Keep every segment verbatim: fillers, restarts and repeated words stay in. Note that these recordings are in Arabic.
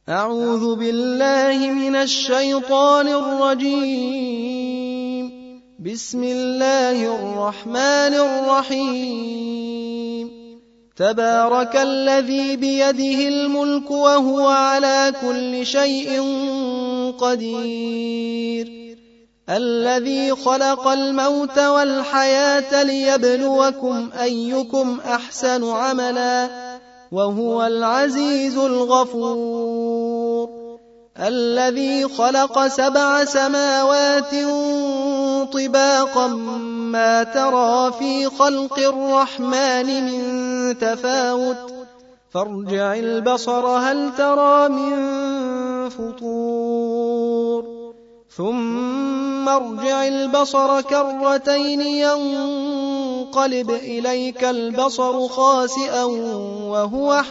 أعوذ بالله من الشيطان الرجيم. بسم الله الرحمن الرحيم. تبارك الذي بيده الملك وهو على كل شيء قدير، الذي خلق الموت والحياة ليبلوكم أيكم أحسن عملا وهو العزيز الغفور، الذي خلق سبع سماوات طباقا ما ترى في خلق الرحمن من تفاوت فارجع البصر هل ترى من فطور ثم ارجع البصر كرتين ينقلب إليك البصر خاسئا وهو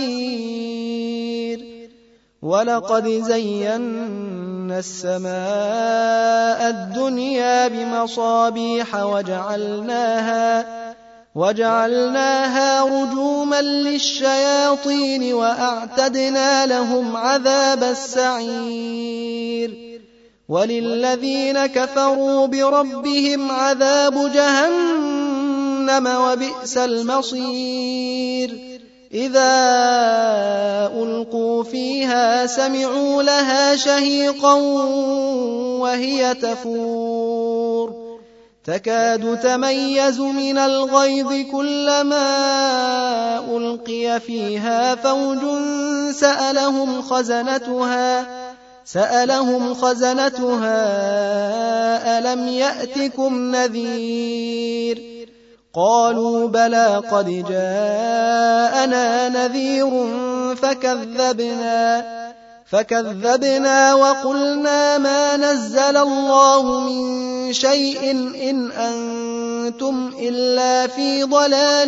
حسير، ولقد زينا السماء الدنيا بمصابيح وجعلناها, وجعلناها رجوما للشياطين وأعتدنا لهم عذاب السعير، وللذين كفروا بربهم عذاب جهنم وبئس المصير. إذا ألقوا فيها سمعوا لها شهيقا وهي تفور تكاد تميز من الغيظ كلما ألقي فيها فوج سألهم خزنتها سألهم خزنتها ألم يأتكم نذير؟ قالوا بلى قد جاءنا نذير فكذبنا فكذبنا وقلنا ما نزل الله من شيء إن أنتم إلا في ضلال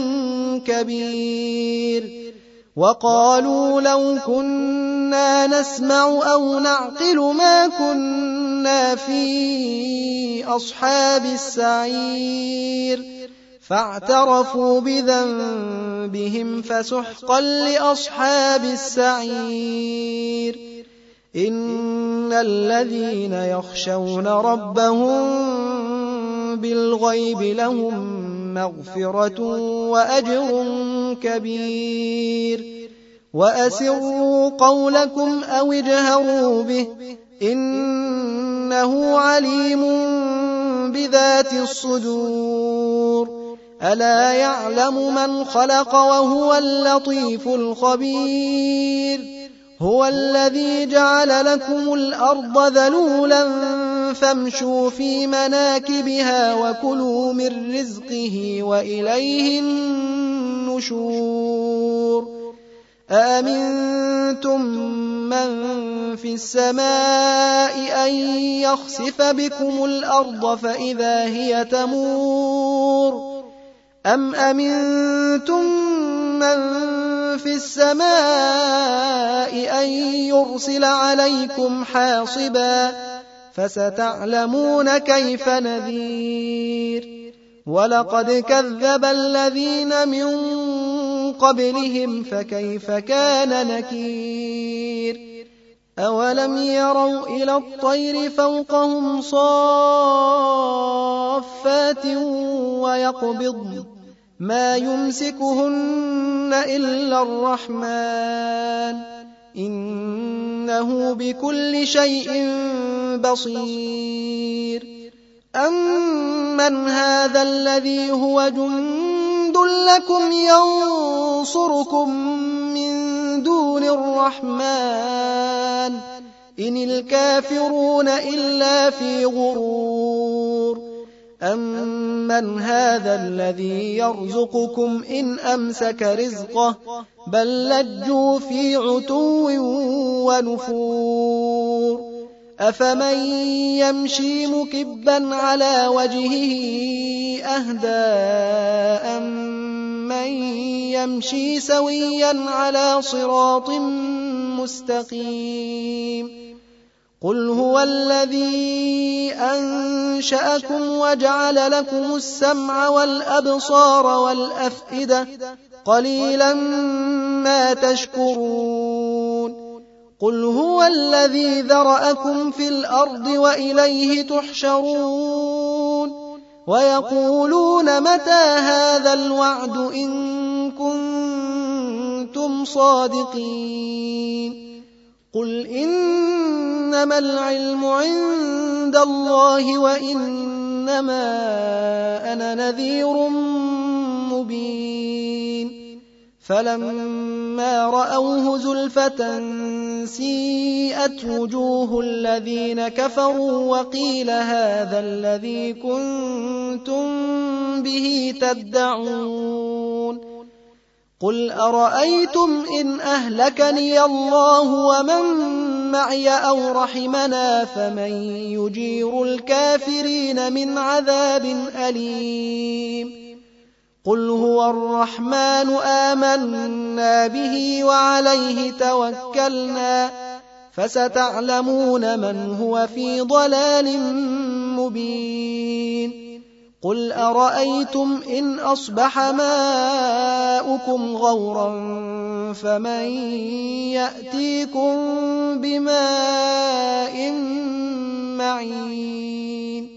كبير. وقالوا لو كنا نسمع أو نعقل ما كنا في أصحاب السعير، فاعترفوا بذنبهم فسحقا لأصحاب السعير. إن الذين يخشون ربهم بالغيب لهم مغفرة وأجر كبير. وأسروا قولكم أو اجهروا به إنه عليم بذات الصدور. ألا يعلم من خلق وهو اللطيف الخبير. هو الذي جعل لكم الأرض ذلولا فامشوا في مناكبها وكلوا من رزقه وإليه النشور. أأمنتم من في السماء أن يخسف بكم الأرض فإذا هي تمور أم أمنتم من في السماء أن يرسل عليكم حاصبا فستعلمون كيف نذير. ولقد كذب الذين من قبلهم فكيف كان نكير. أولم يروا إلى الطير فوقهم صافات ويقبضن ما يمسكهن إلا الرحمن إنه بكل شيء بصير. أمن هذا الذي هو جند لكم ينصركم من دون الرحمن إن الكافرون إلا في غرور. أمن هذا الذي يرزقكم إن أمسك رزقه بل لجوا في عتو ونفور. أفمن يمشي مكبا على وجهه أهدى أمن يمشي سويا على صراط مستقيم. قل هو الذي أنشأكم وجعل لكم السمع والأبصار والأفئدة قليلا ما تشكرون. قل هو الذي ذرأكم في الأرض وإليه تحشرون ويقولون متى هذا الوعد إن كنتم صادقين قل إنما العلم عند الله وإنما أنا نذير مبين فلما رأوه زلفة سيئت وجوه الذين كفروا وقيل هذا الذي كنتم به تدعون قل أرأيتم إن أهلكني الله ومن معي أو رحمنا فمن يجير الكافرين من عذاب أليم قل هو الرحمن آمنا به وعليه توكلنا فستعلمون من هو في ضلال مبين قل أرأيتم إن أصبح ماؤكم غورا فمن يأتيكم بماء معين